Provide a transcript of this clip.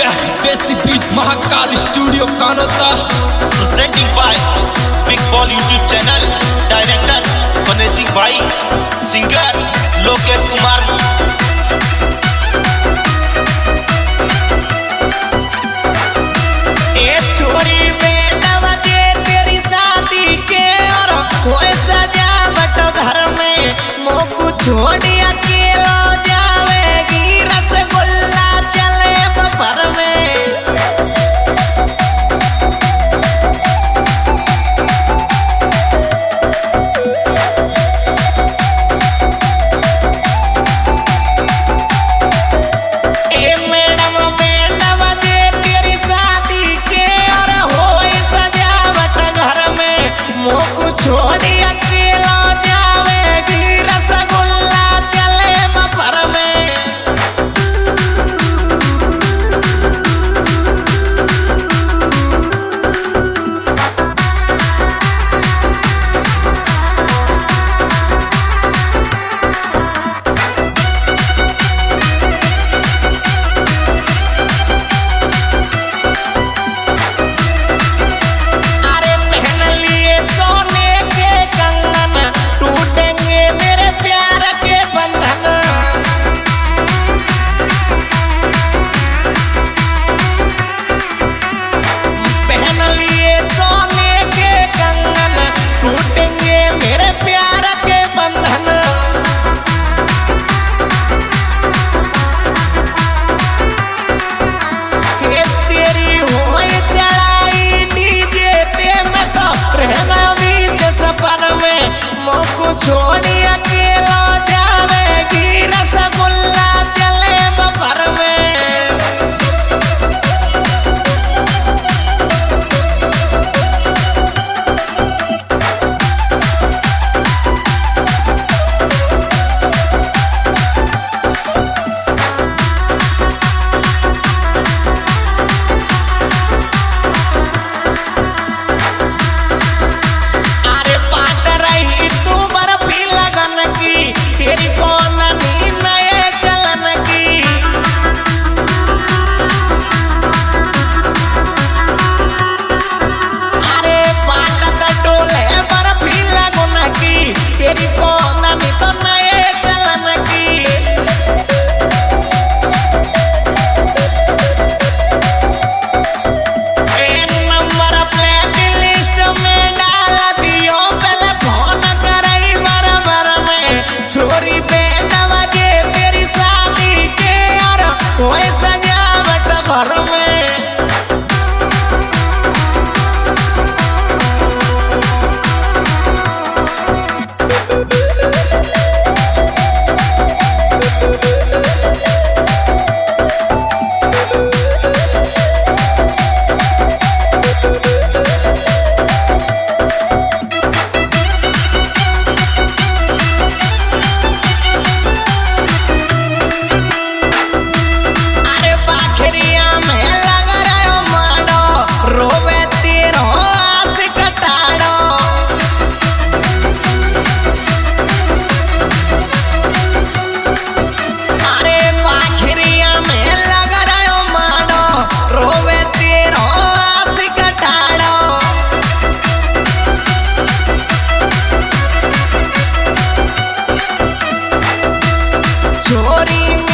देसी beat Mahakal studio Kanota presenting by Big Ball YouTube channel, director Bane Singh Bhai, singer Lokesh Kumar। छोरी बेटवा दे तेरी शादी के और कोई सजावट घर में मोकू छोड़ी अकेला जावेगी रसगुल्ला चले बपर में। छोड़ी अकेला जावेगी रसगुल्ला चले बपर में। अरे पहन लिए सोने के कंगन टूटेंगे मेरे प्यार के बंधन। पहन लिए सोने के कंगन टूटेंगे मेरे प्यार के बंधन। के तेरी हुई चढ़ाई डीजे ते मैं तो रह गया बीच सफर में मोकू छोड़ी अकेला जावेगी रसगुल्ला चले बपर में। अरे बाट रही तू बर्फी लगन की तेरी कौन नी नए चलन की। अरे बाट डोले बर्फी लगन की तेरी कौन नी तो नए चलन की। नंबर प्लेट लिस्ट में डाल दियो पहले फोन करई बराबर में। छोरी बेटवा जे तेरी शादी के और कोई सजावट घर में। अरे बाखरिया में लग रहो माडो रोवे तेरो आस कटाड़ो। अरे बाखरिया में लग रहो माडो रोवे तेरो आस कटाड़ो। छोरी